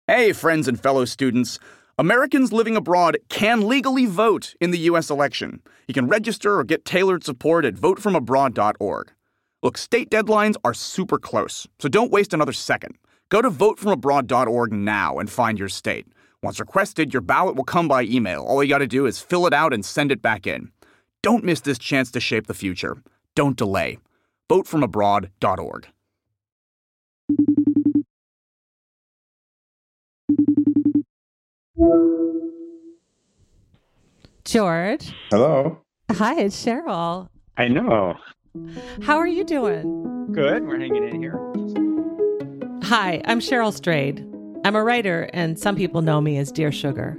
Hey, friends and fellow students. Americans living abroad can legally vote in the U.S. election. You can register or get tailored support at votefromabroad.org. Look, state deadlines are super close, so don't waste another second. Go to votefromabroad.org now and find your state. Once requested, your ballot will come by email. All you gotta do is fill it out and send it back in. Don't miss this chance to shape the future. Don't delay. Votefromabroad.org. George. Hello. Hi, it's Cheryl. I know. How are you doing? Good. We're hanging in here. Hi, I'm Cheryl Strayed. I'm a writer, and some people know me as Dear Sugar.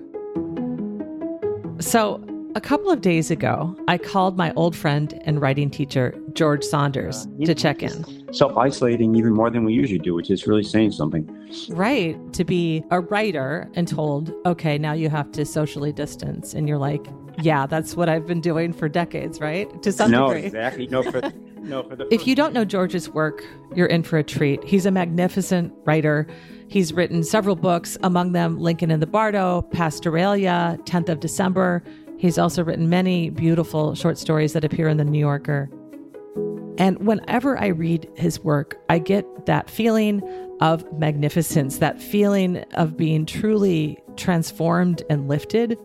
So, a couple of days ago, I called my old friend and writing teacher, George Saunders, to check in. Self-isolating even more than we usually do, which is really saying something. Right. To be a writer and told, okay, now you have to socially distance. And you're like, yeah, that's what I've been doing for decades, right? To some degree. Exactly. No, for the If you don't know George's work, you're in for a treat. He's a magnificent writer. He's written several books, among them Lincoln in the Bardo, Pastoralia, 10th of December. He's also written many beautiful short stories that appear in The New Yorker. And whenever I read his work, I get that feeling of magnificence, that feeling of being truly transformed and lifted.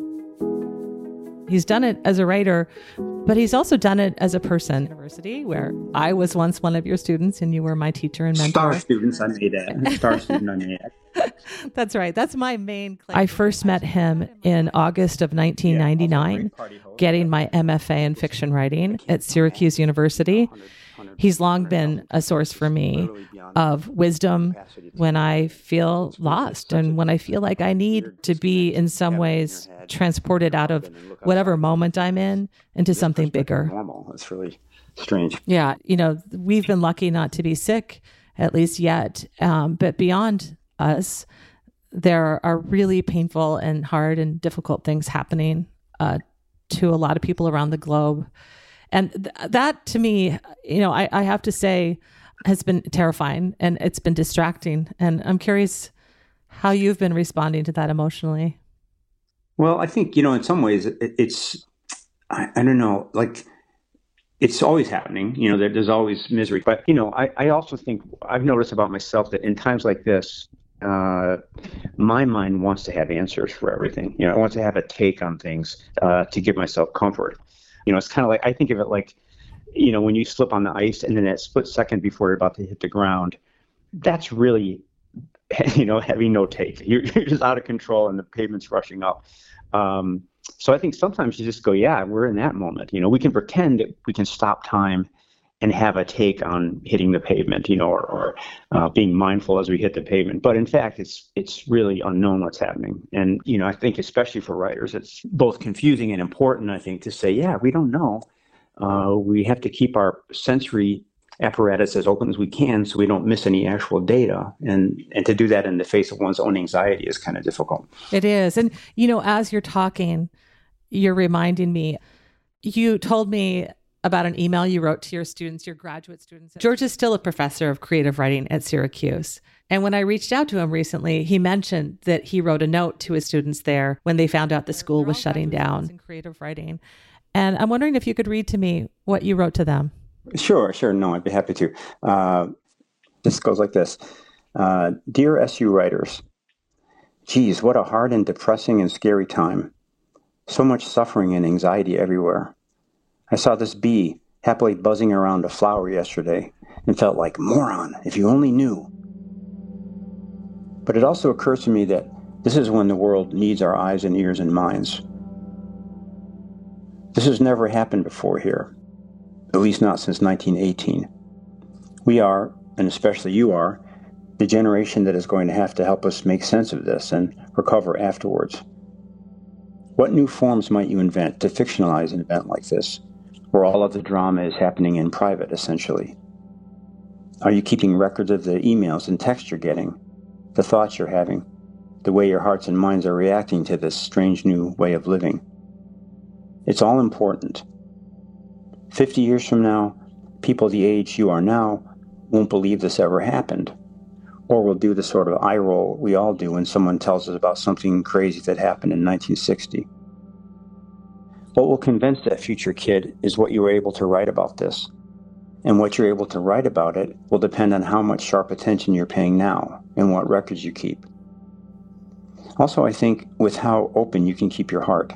He's done it as a writer, but he's also done it as a person. University, where I was once one of your students and you were my teacher and mentor. Star students, I made that. Star student, I made that. That's right. That's my main claim. I first met him in August of 1999, getting my MFA in fiction writing at Syracuse University. He's long been a source for me of wisdom when I feel lost and when I feel like I need to be in some ways transported out of whatever moment I'm in into something bigger. It's really strange. Yeah. We've been lucky not to be sick, at least yet. But beyond us, there are really painful and hard and difficult things happening to a lot of people around the globe. And that to me, I have to say has been terrifying and it's been distracting. And I'm curious how you've been responding to that emotionally. Well, I think, in some ways it's, I don't know, like it's always happening, there's always misery. But, I also think I've noticed about myself that in times like this, my mind wants to have answers for everything. I want to have a take on things to give myself comfort. It's kind of like, I think of it like, when you slip on the ice and then that split second before you're about to hit the ground, that's really, having no take. You're just out of control and the pavement's rushing up. So I think sometimes you just go, yeah, we're in that moment. We can pretend that we can stop time and have a take on hitting the pavement, or being mindful as we hit the pavement. But in fact, it's really unknown what's happening. And, I think especially for writers, it's both confusing and important, I think, to say, yeah, we don't know. We have to keep our sensory apparatus as open as we can so we don't miss any actual data. And to do that in the face of one's own anxiety is kind of difficult. It is. And, as you're talking, you're reminding me, you told me about an email you wrote to your students, your graduate students. George is still a professor of creative writing at Syracuse. And when I reached out to him recently, he mentioned that he wrote a note to his students there when they found out the school was shutting down in creative writing. And I'm wondering if you could read to me what you wrote to them. Sure. No, I'd be happy to. This goes like this. Dear SU writers, geez, what a hard and depressing and scary time. So much suffering and anxiety everywhere. I saw this bee happily buzzing around a flower yesterday and felt like, moron, if you only knew. But it also occurs to me that this is when the world needs our eyes and ears and minds. This has never happened before here, at least not since 1918. We are, and especially you are, the generation that is going to have to help us make sense of this and recover afterwards. What new forms might you invent to fictionalize an event like this, where all of the drama is happening in private, essentially? Are you keeping records of the emails and texts you're getting, the thoughts you're having, the way your hearts and minds are reacting to this strange new way of living? It's all important. 50 years from now, people the age you are now won't believe this ever happened, Or we'll do the sort of eye roll we all do when someone tells us about something crazy that happened in 1960. What will convince that future kid is what you were able to write about this. And what you're able to write about it will depend on how much sharp attention you're paying now and what records you keep. Also, I think with how open you can keep your heart.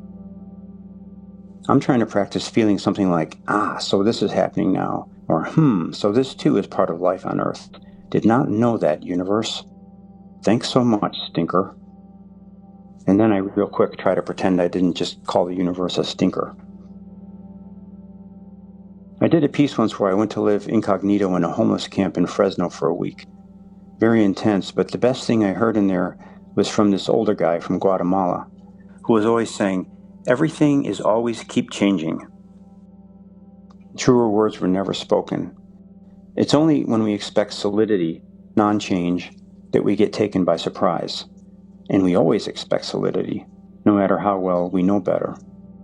I'm trying to practice feeling something like, so this is happening now, or so this too is part of life on Earth. Did not know that, universe. Thanks so much, stinker. And then I real quick try to pretend I didn't just call the universe a stinker. I did a piece once where I went to live incognito in a homeless camp in Fresno for a week. Very intense, but the best thing I heard in there was from this older guy from Guatemala, who was always saying, everything is always keep changing. Truer words were never spoken. It's only when we expect solidity, non-change, that we get taken by surprise. And we always expect solidity, no matter how well we know better.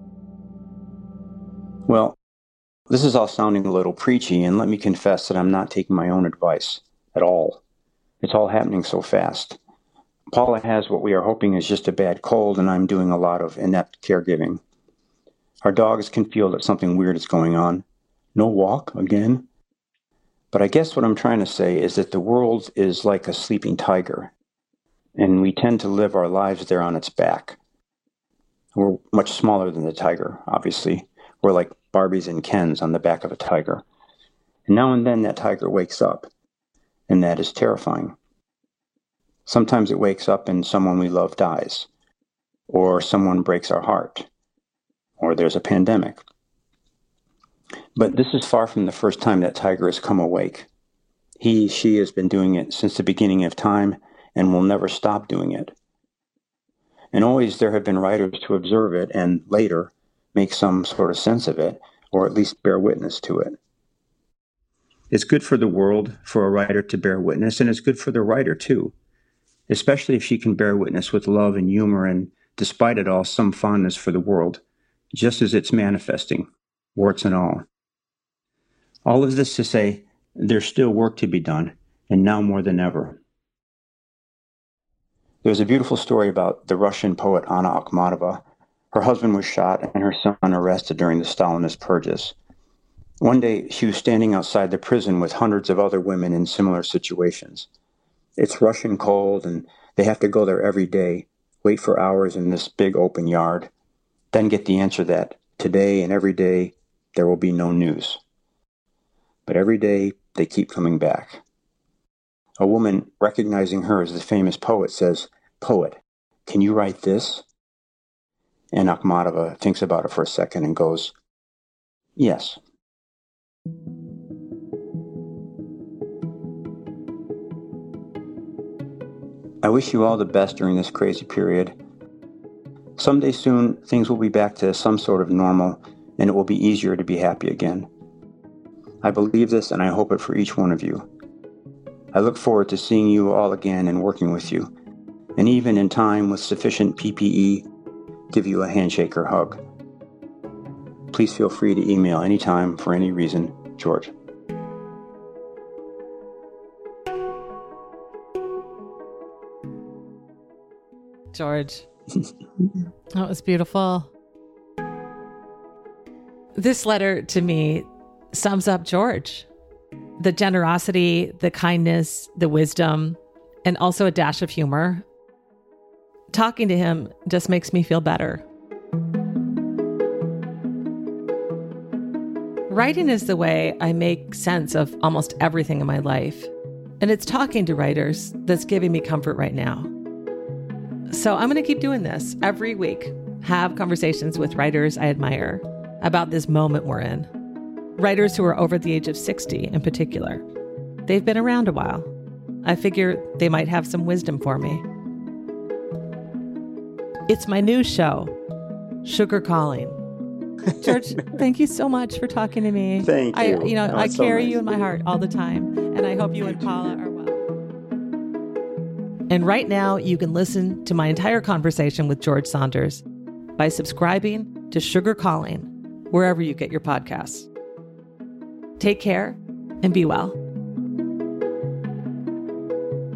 Well, this is all sounding a little preachy, and let me confess that I'm not taking my own advice at all. It's all happening so fast. Paula has what we are hoping is just a bad cold, and I'm doing a lot of inept caregiving. Our dogs can feel that something weird is going on. No walk again? But I guess what I'm trying to say is that the world is like a sleeping tiger, and we tend to live our lives there on its back. We're much smaller than the tiger, obviously. We're like Barbies and Kens on the back of a tiger. And now and then that tiger wakes up, and that is terrifying. Sometimes it wakes up and someone we love dies, or someone breaks our heart, or there's a pandemic. But this is far from the first time that tiger has come awake. She has been doing it since the beginning of time and will never stop doing it. And always there have been writers to observe it and later make some sort of sense of it, or at least bear witness to it. It's good for the world for a writer to bear witness, and it's good for the writer too, especially if she can bear witness with love and humor and, despite it all, some fondness for the world, just as it's manifesting, warts and all. All of this to say, there's still work to be done, and now more than ever. There's a beautiful story about the Russian poet Anna Akhmatova. Her husband was shot and her son arrested during the Stalinist purges. One day, she was standing outside the prison with hundreds of other women in similar situations. It's Russian cold, and they have to go there every day, wait for hours in this big open yard, then get the answer that today and every day there will be no news. But every day they keep coming back. A woman, recognizing her as the famous poet, says, "Poet, can you write this?" And Akhmatova thinks about it for a second and goes, "Yes." I wish you all the best during this crazy period. Someday soon, things will be back to some sort of normal, and it will be easier to be happy again. I believe this, and I hope it for each one of you. I look forward to seeing you all again and working with you, and even in time with sufficient PPE, give you a handshake or hug. Please feel free to email anytime for any reason, George. George, that was beautiful. This letter to me sums up George. The generosity, the kindness, the wisdom, and also a dash of humor. Talking to him just makes me feel better. Writing is the way I make sense of almost everything in my life. And it's talking to writers that's giving me comfort right now. So I'm going to keep doing this every week. Have conversations with writers I admire about this moment we're in. Writers who are over the age of 60 in particular. They've been around a while. I figure they might have some wisdom for me. It's my new show, Sugar Calling. George, thank you so much for talking to me. Thank you. I carry you in my heart all the time, and I hope you and Paula are well. And right now, you can listen to my entire conversation with George Saunders by subscribing to Sugar Calling, wherever you get your podcasts. Take care and be well.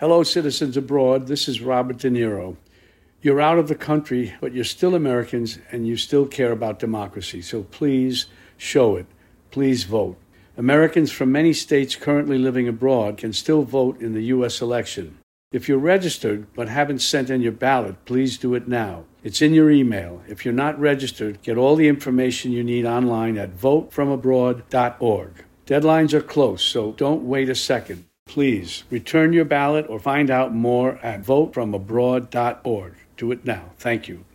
Hello, citizens abroad. This is Robert De Niro. You're out of the country, but you're still Americans and you still care about democracy. So please show it. Please vote. Americans from many states currently living abroad can still vote in the U.S. election. If you're registered but haven't sent in your ballot, please do it now. It's in your email. If you're not registered, get all the information you need online at votefromabroad.org. Deadlines are close, so don't wait a second. Please return your ballot or find out more at votefromabroad.org. Do it now. Thank you.